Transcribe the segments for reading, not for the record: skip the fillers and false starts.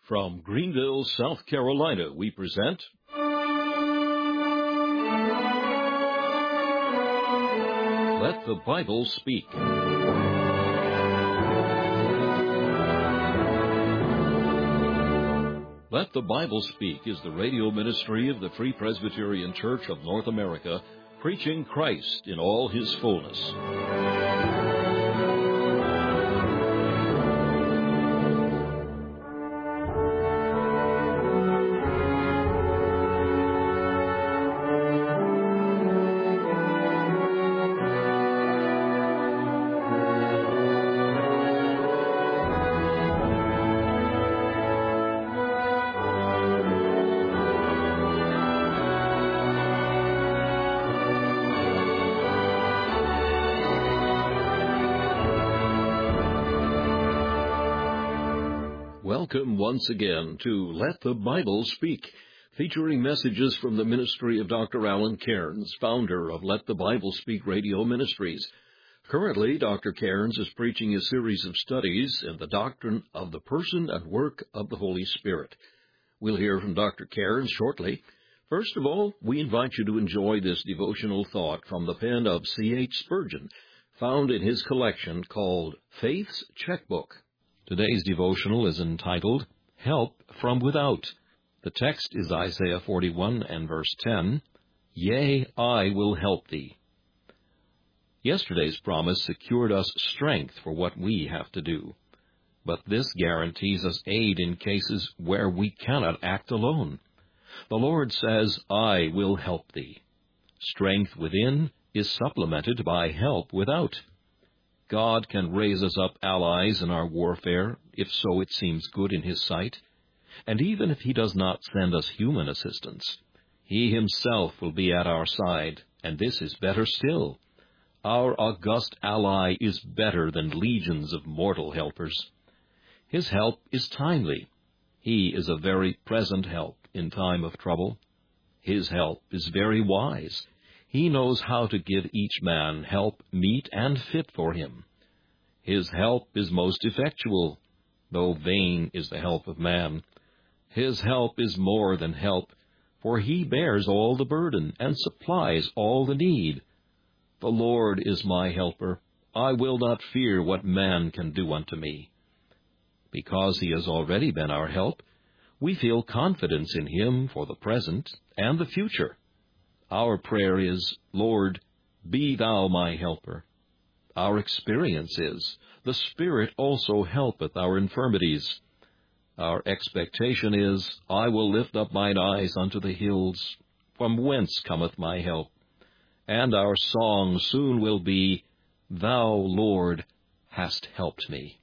From Greenville, South Carolina, we present Let the Bible Speak. Let the Bible Speak is the radio ministry of the Free Presbyterian Church of North America, preaching Christ in all His fullness. Welcome once again to Let the Bible Speak, featuring messages from the ministry of Dr. Alan Cairns, founder of Let the Bible Speak Radio Ministries. Currently, Dr. Cairns is preaching a series of studies in the doctrine of the person and work of the Holy Spirit. We'll hear from Dr. Cairns shortly. First of all, we invite you to enjoy this devotional thought from the pen of C.H. Spurgeon, found in his collection called Faith's Checkbook. Today's devotional is entitled, Help from Without. The text is Isaiah 41 and verse 10, Yea, I will help thee. Yesterday's promise secured us strength for what we have to do, but this guarantees us aid in cases where we cannot act alone. The Lord says, I will help thee. Strength within is supplemented by help without. God can raise us up allies in our warfare, if so it seems good in His sight. And even if He does not send us human assistance, He Himself will be at our side, and this is better still. Our august ally is better than legions of mortal helpers. His help is timely. He is a very present help in time of trouble. His help is very wise. He knows how to give each man help meet and fit for him. His help is most effectual, though vain is the help of man. His help is more than help, for He bears all the burden and supplies all the need. The Lord is my helper. I will not fear what man can do unto me. Because He has already been our help, we feel confidence in Him for the present and the future. Our prayer is, Lord, be Thou my helper. Our experience is, the Spirit also helpeth our infirmities. Our expectation is, I will lift up mine eyes unto the hills, from whence cometh my help. And our song soon will be, Thou, Lord, hast helped me.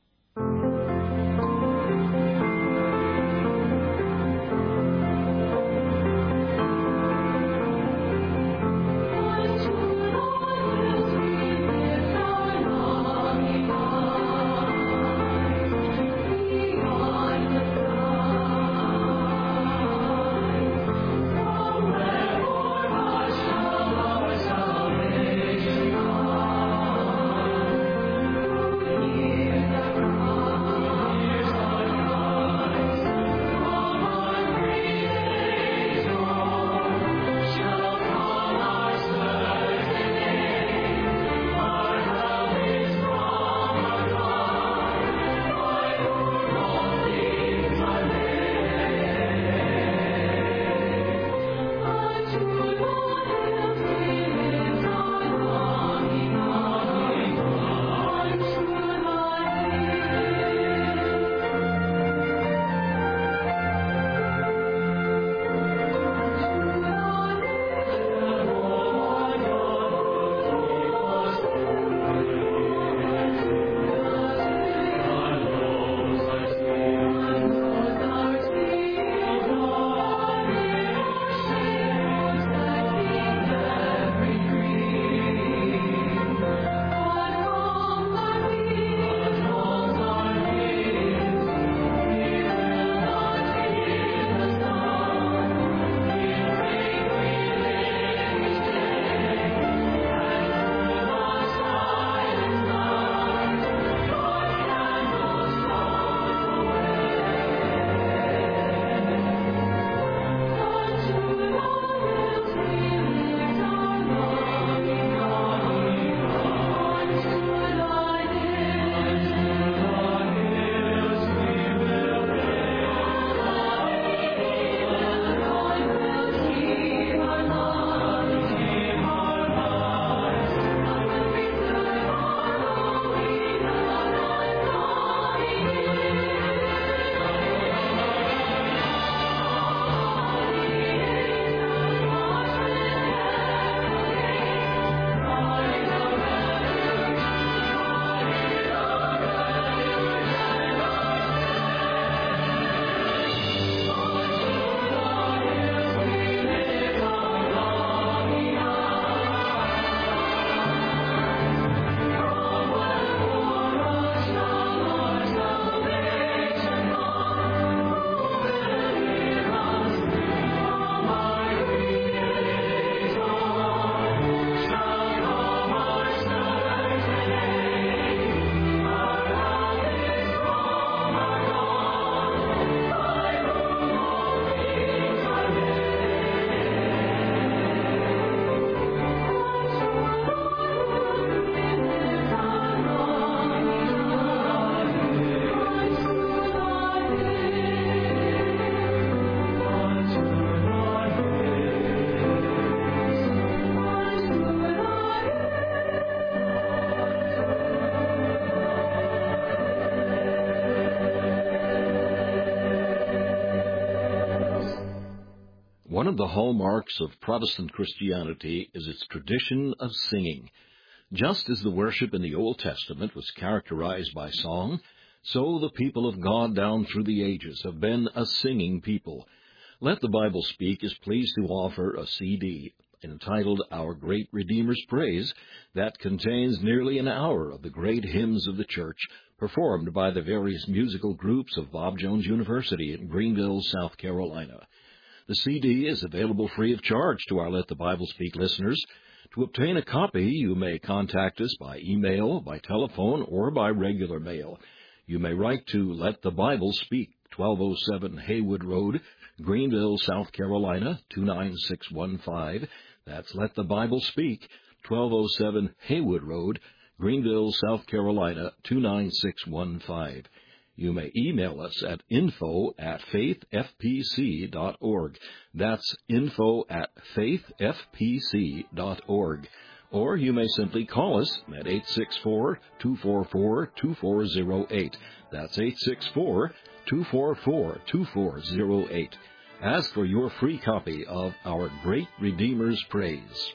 One of the hallmarks of Protestant Christianity is its tradition of singing. Just as the worship in the Old Testament was characterized by song, so the people of God down through the ages have been a singing people. Let the Bible Speak is pleased to offer a CD entitled Our Great Redeemer's Praise that contains nearly an hour of the great hymns of the church performed by the various musical groups of Bob Jones University in Greenville, South Carolina. The CD is available free of charge to our Let the Bible Speak listeners. To obtain a copy, you may contact us by email, by telephone, or by regular mail. You may write to Let the Bible Speak, 1207 Haywood Road, Greenville, South Carolina, 29615. That's Let the Bible Speak, 1207 Haywood Road, Greenville, South Carolina, 29615. You may email us at info@faithfpc.org. That's info@faithfpc.org. Or you may simply call us at 864-244-2408. That's 864-244-2408. Ask for your free copy of Our Great Redeemer's Praise.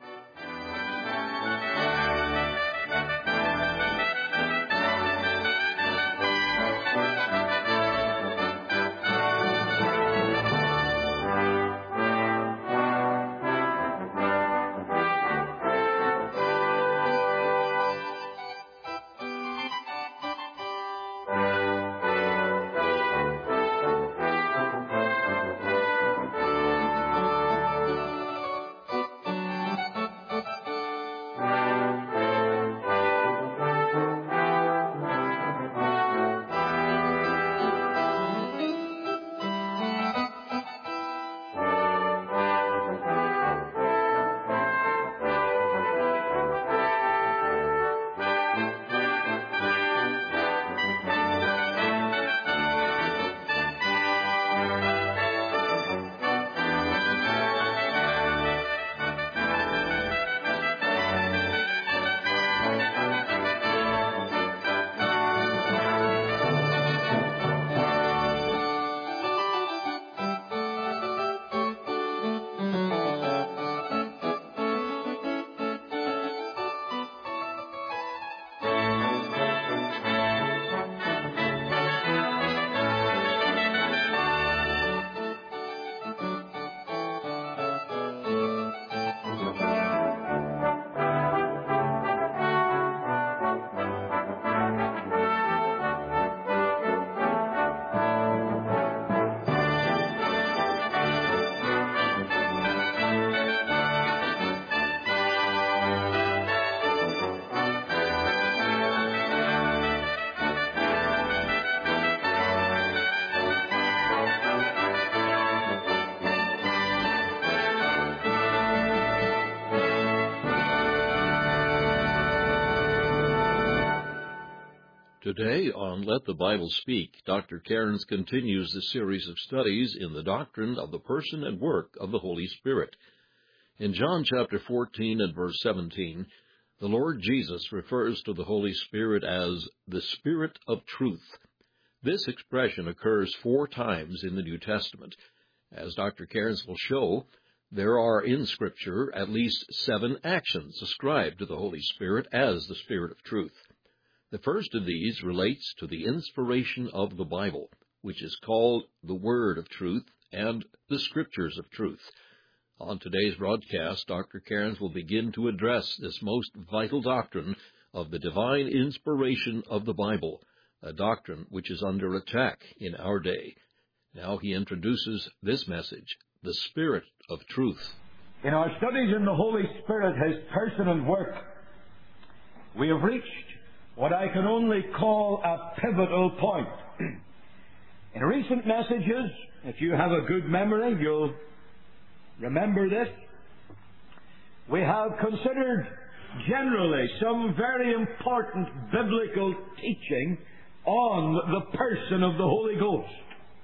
Today on Let the Bible Speak, Dr. Cairns continues the series of studies in the doctrine of the person and work of the Holy Spirit. In John chapter 14 and verse 17, the Lord Jesus refers to the Holy Spirit as the Spirit of Truth. This expression occurs 4 times in the New Testament. As Dr. Cairns will show, there are in Scripture at least 7 actions ascribed to the Holy Spirit as the Spirit of Truth. The first of these relates to the inspiration of the Bible, which is called the Word of Truth and the Scriptures of Truth. On today's broadcast, Dr. Cairns will begin to address this most vital doctrine of the divine inspiration of the Bible, a doctrine which is under attack in our day. Now he introduces this message, the Spirit of Truth. In our studies in the Holy Spirit, His person and work, we have reached what I can only call a pivotal point. In recent messages, if you have a good memory, you'll remember this. We have considered generally some very important biblical teaching on the person of the Holy Ghost.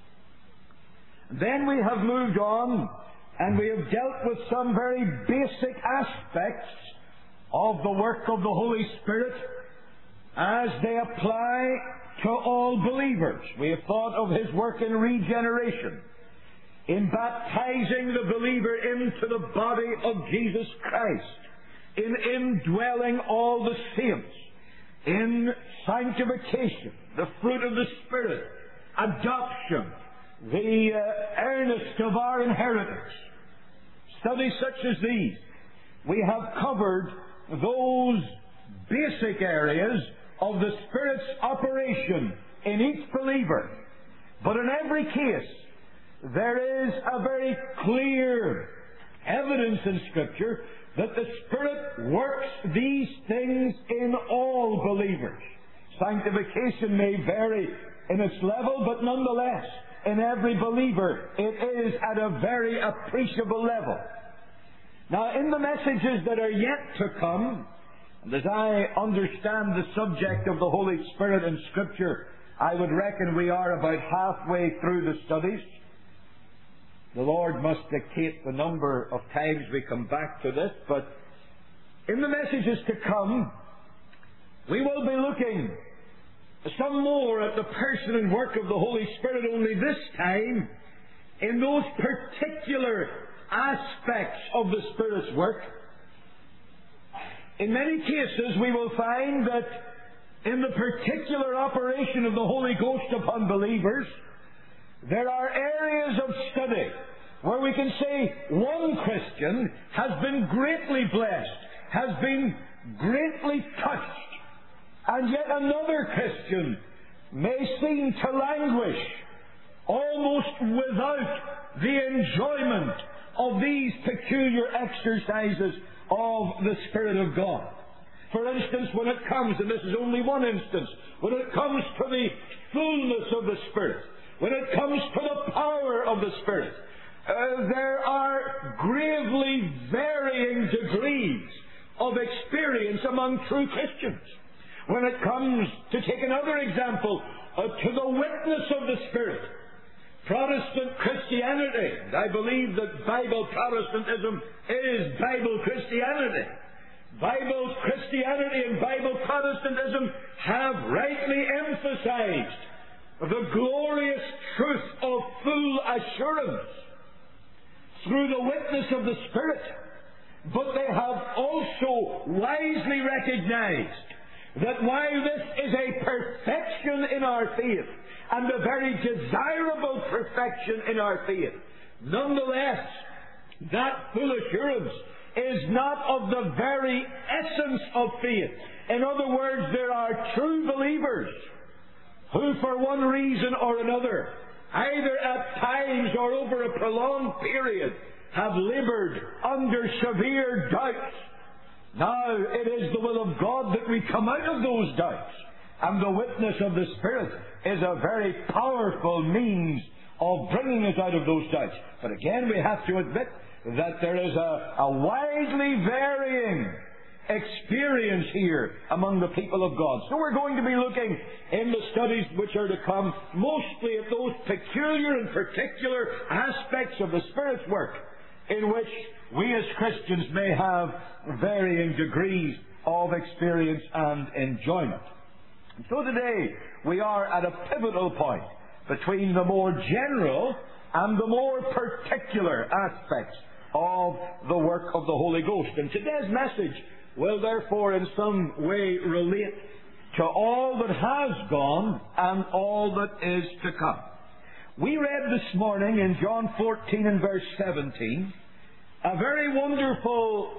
Then we have moved on and we have dealt with some very basic aspects of the work of the Holy Spirit as they apply to all believers. We have thought of His work in regeneration, in baptizing the believer into the body of Jesus Christ, in indwelling all the saints, in sanctification, the fruit of the Spirit, adoption, the earnest of our inheritance. Studies such as these, we have covered those basic areas of the Spirit's operation in each believer. But in every case, there is a very clear evidence in Scripture that the Spirit works these things in all believers. Sanctification may vary in its level, but nonetheless, in every believer, it is at a very appreciable level. Now, in the messages that are yet to come, and as I understand the subject of the Holy Spirit in Scripture, I would reckon we are about halfway through the studies. The Lord must dictate the number of times we come back to this, but in the messages to come, we will be looking some more at the person and work of the Holy Spirit, only this time in those particular aspects of the Spirit's work. In many cases, we will find that in the particular operation of the Holy Ghost upon believers, there are areas of study where we can say one Christian has been greatly blessed, has been greatly touched, and yet another Christian may seem to languish almost without the enjoyment of these peculiar exercises of the Spirit of God. For instance, when it comes, and this is only one instance, when it comes to the fullness of the Spirit, when it comes to the power of the Spirit, there are gravely varying degrees of experience among true Christians. When it comes, to take another example, to the witness of the Spirit, Protestant Christianity, and I believe that Bible Protestantism is Bible Christianity. Bible Christianity and Bible Protestantism have rightly emphasized the glorious truth of full assurance through the witness of the Spirit. But they have also wisely recognized that while this is a perfection in our faith, and a very desirable perfection in our faith, nonetheless, that full assurance is not of the very essence of faith. In other words, there are true believers who, for one reason or another, either at times or over a prolonged period, have labored under severe doubts. Now, it is the will of God that we come out of those doubts, and the witness of the Spirit is a very powerful means of bringing us out of those doubts. But again, we have to admit that there is a widely varying experience here among the people of God. So we're going to be looking in the studies which are to come mostly at those peculiar and particular aspects of the Spirit's work in which we as Christians may have varying degrees of experience and enjoyment. So today we are at a pivotal point between the more general and the more particular aspects of the work of the Holy Ghost. And today's message will therefore in some way relate to all that has gone and all that is to come. We read this morning in John 14 and verse 17 a very wonderful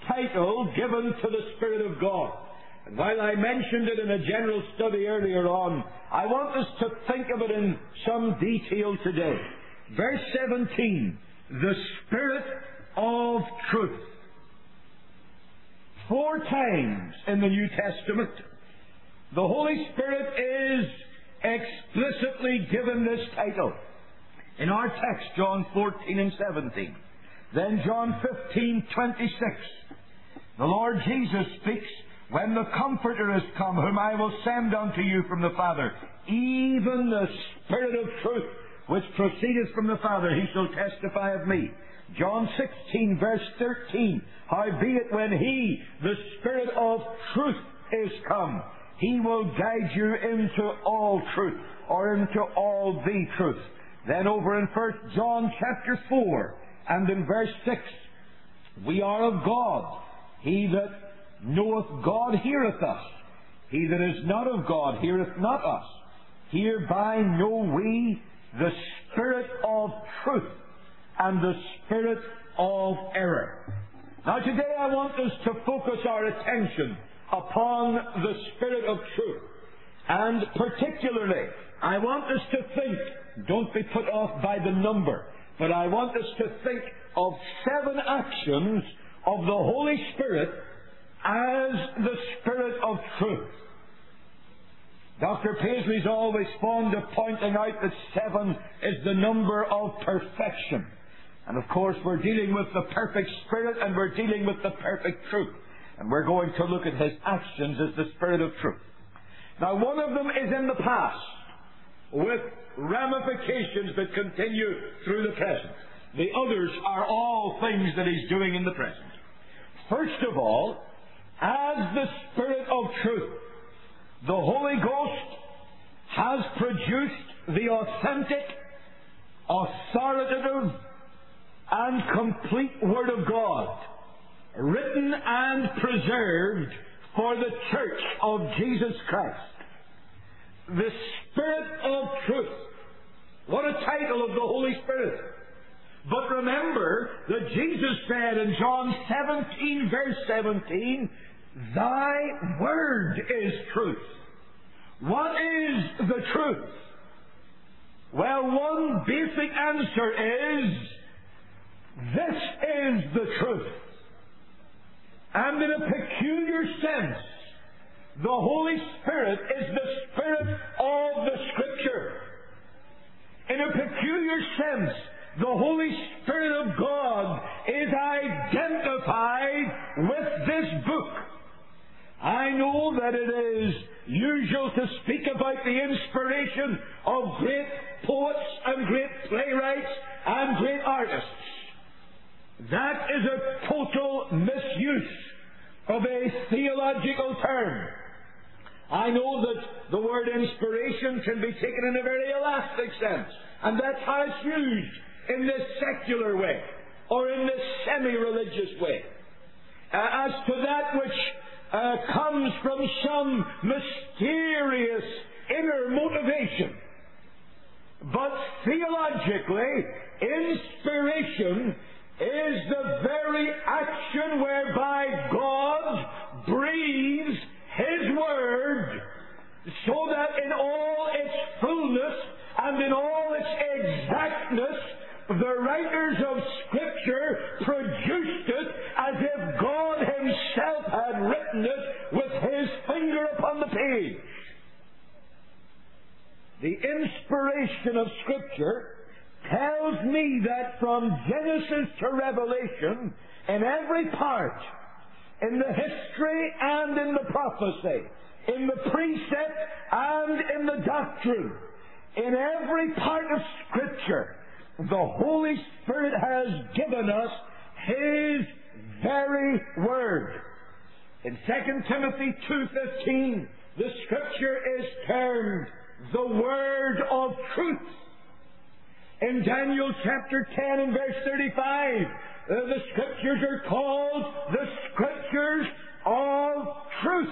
title given to the Spirit of God. And while I mentioned it in a general study earlier on, I want us to think of it in some detail today. Verse 17, the Spirit of Truth. 4 times in the New Testament, the Holy Spirit is explicitly given this title. In our text, John 14 and 17. Then John 15:26. The Lord Jesus speaks, when the Comforter is come, whom I will send unto you from the Father, even the Spirit of truth, which proceedeth from the Father, he shall testify of me. John 16, verse 13. Howbeit when he, the Spirit of truth, is come, he will guide you into all truth, or into all the truth. Then over in 1 John chapter 4 and in verse 6, we are of God. He that knoweth God heareth us. He that is not of God heareth not us. Hereby know we the spirit of truth and the spirit of error. Now today I want us to focus our attention upon the spirit of truth. And particularly, I want us to think, don't be put off by the number, but I want us to think of 7 actions of the Holy Spirit as the Spirit of truth. Dr. Paisley's always fond of pointing out that 7 is the number of perfection. And of course we're dealing with the perfect Spirit and we're dealing with the perfect truth. And we're going to look at His actions as the Spirit of truth. Now one of them is in the past, with ramifications that continue through the present. The others are all things that He's doing in the present. First of all, as the Spirit of truth, the Holy Ghost has produced the authentic, authoritative, and complete Word of God, written and preserved for the Church of Jesus Christ. The Spirit of truth. What a title of the Holy Spirit. But remember that Jesus said in John 17, verse 17, Thy Word is truth. What is the truth? Well, one basic answer is, this is the truth. And in a peculiar sense, the Holy Spirit is the Spirit of the Scripture. In a peculiar sense, the Holy Spirit of God is identified with this book. I know that it is usual to speak about the inspiration of great poets and great playwrights and great artists. That is a total misuse of a theological term. I know that the word inspiration can be taken in a very elastic sense, and that's how it's used in this secular way, or in this semi-religious way, as to that which comes from some mysterious inner motivation. But theologically, inspiration is the very action whereby God breathes His Word so that in all its fullness and in all its exactness, the writers of Scripture produced it as if God Himself had written it with His finger upon the page. The inspiration of Scripture tells me that from Genesis to Revelation, in every part, in the history and in the prophecy, in the precept and in the doctrine, in every part of Scripture, the Holy Spirit has given us His very Word. In 2 Timothy 2:15, the Scripture is termed the Word of truth. In Daniel chapter 10 and verse 35, the Scriptures are called the Scriptures of truth.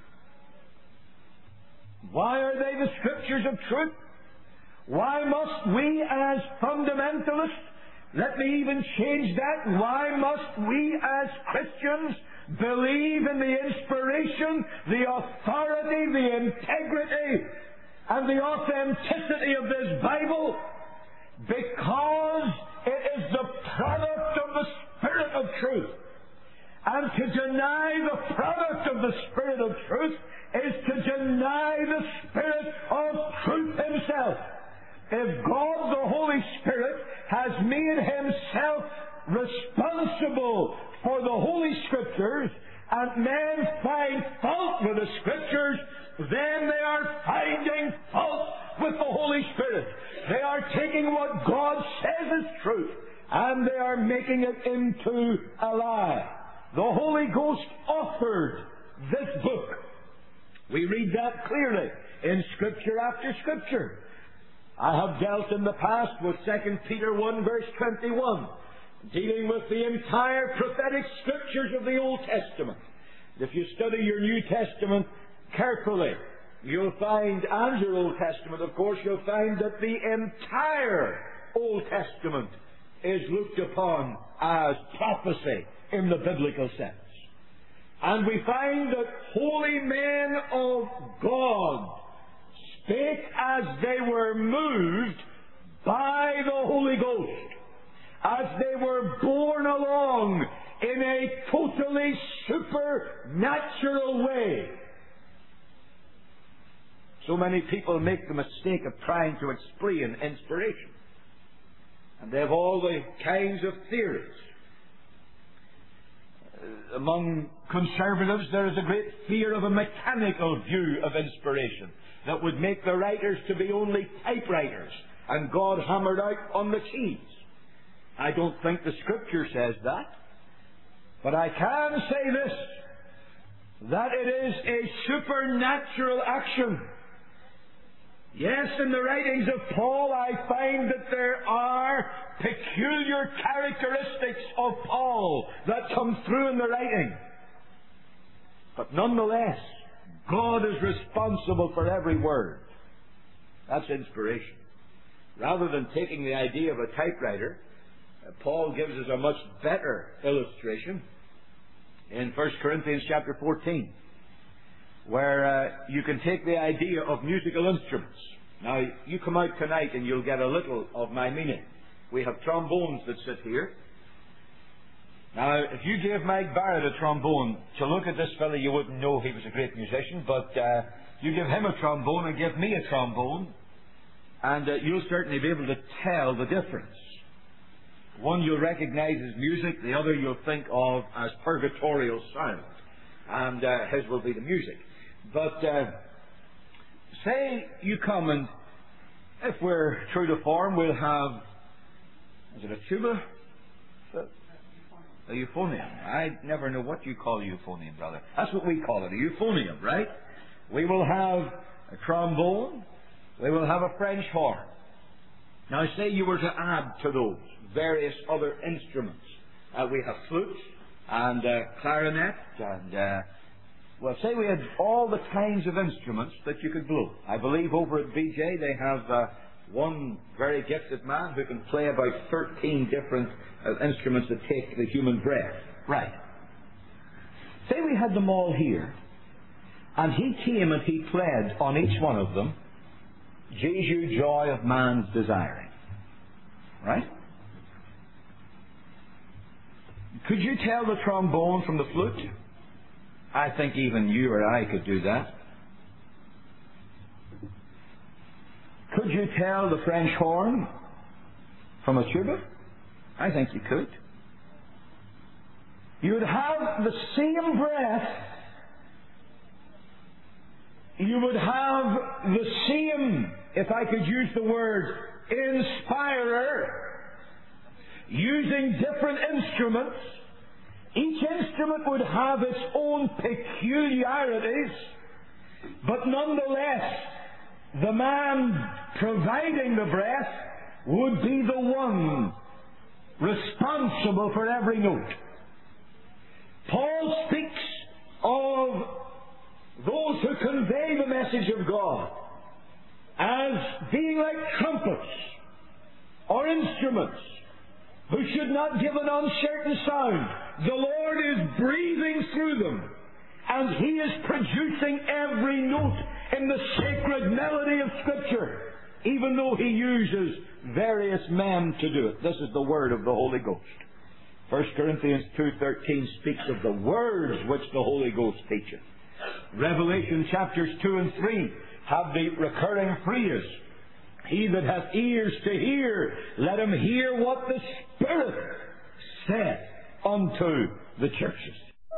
Why are they the Scriptures of truth? Why must we as fundamentalists, let me even change that, why must we as Christians believe in the inspiration, the authority, the integrity, and the authenticity of this Bible? Because it is the product of the Spirit of truth. And to deny the product of the Spirit of truth is to deny the Spirit of truth Himself. If God the Holy Spirit has made Himself responsible for the Holy Scriptures, and men find fault with the Scriptures, then they are finding fault with the Holy Spirit. They are taking what God says is truth, and they are making it into a lie. The Holy Ghost authored this book. We read that clearly in Scripture after Scripture. I have dealt in the past with 2 Peter 1 verse 21, dealing with the entire prophetic scriptures of the Old Testament. If you study your New Testament carefully, you'll find, and your Old Testament, of course, you'll find that the entire Old Testament is looked upon as prophecy in the biblical sense. And we find that holy men of God spake as they were moved by the Holy Ghost, as they were borne along in a totally supernatural way. So many people make the mistake of trying to explain inspiration. And they have all the kinds of theories. Among conservatives, there is a great fear of a mechanical view of inspiration that would make the writers to be only typewriters and God hammered out on the keys. I don't think the Scripture says that. But I can say this, that it is a supernatural action. Yes, in the writings of Paul I find that there are peculiar characteristics of Paul that come through in the writing. But nonetheless, God is responsible for every word. That's inspiration. Rather than taking the idea of a typewriter, Paul gives us a much better illustration in 1 Corinthians chapter 14, where you can take the idea of musical instruments. Now, you come out tonight and you'll get a little of my meaning. We have trombones that sit here. Now, if you gave Mike Barrett a trombone, to look at this fellow you wouldn't know he was a great musician, but you give him a trombone and give me a trombone, and you'll certainly be able to tell the difference. One you'll recognize as music, the other you'll think of as purgatorial sound, and his will be the music. But say you come and, if we're true to form, we'll have, is it a tuba? A euphonium. I never know what you call a euphonium, brother. That's what we call it, a euphonium, right? We will have a trombone. We will have a French horn. Now, say you were to add to those various other instruments. We have flutes and clarinet and, well, say we had all the kinds of instruments that you could blow. I believe over at BJ they have one very gifted man who can play about 13 different instruments that take the human breath. Right. Say we had them all here, and he came and he played on each one of them, Jesu, joy of man's desiring. Right? Could you tell the trombone from the flute? I think even you or I could do that. Could you tell the French horn from a tuba? I think you could. You would have the same breath. You would have the same, if I could use the word, inspirer, using different instruments. Each instrument would have its own peculiarities, but nonetheless, the man providing the breath would be the one responsible for every note. Paul speaks of those who convey the message of God as being like trumpets or instruments who should not give an uncertain sound. The Lord is breathing through them, and He is producing every note in the sacred melody of Scripture, even though He uses various men to do it. This is the word of the Holy Ghost. 1 Corinthians 2:13 speaks of the words which the Holy Ghost teacheth. Revelation chapters 2 and 3 have the recurring phrase, he that hath ears to hear, let him hear what the Spirit saith unto the churches.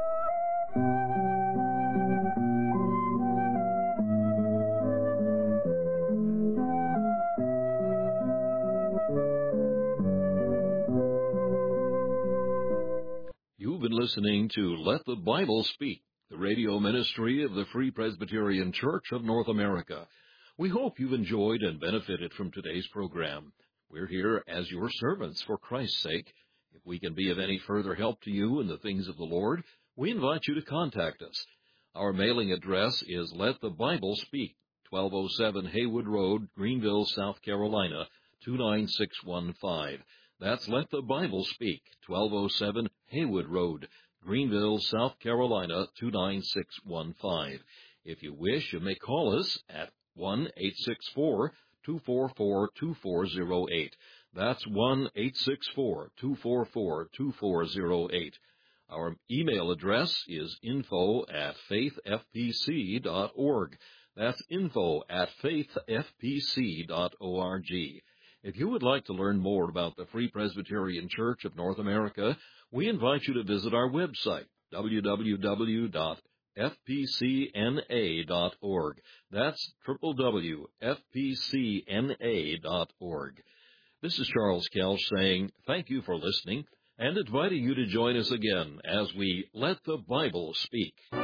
You've been listening to Let the Bible Speak, the radio ministry of the Free Presbyterian Church of North America. We hope you've enjoyed and benefited from today's program. We're here as your servants for Christ's sake. If we can be of any further help to you in the things of the Lord, we invite you to contact us. Our mailing address is Let the Bible Speak, 1207 Haywood Road, Greenville, South Carolina, 29615. That's Let the Bible Speak, 1207 Haywood Road, Greenville, South Carolina, 29615. If you wish, you may call us at 1-864-244-2408. That's 1-864-244-2408. Our email address is info@faithfpc.org. That's info@faithfpc.org. If you would like to learn more about the Free Presbyterian Church of North America, we invite you to visit our website, www.fpcna.org. That's www.fpcna.org. This is Charles Kelch saying thank you for listening and inviting you to join us again as we Let the Bible Speak.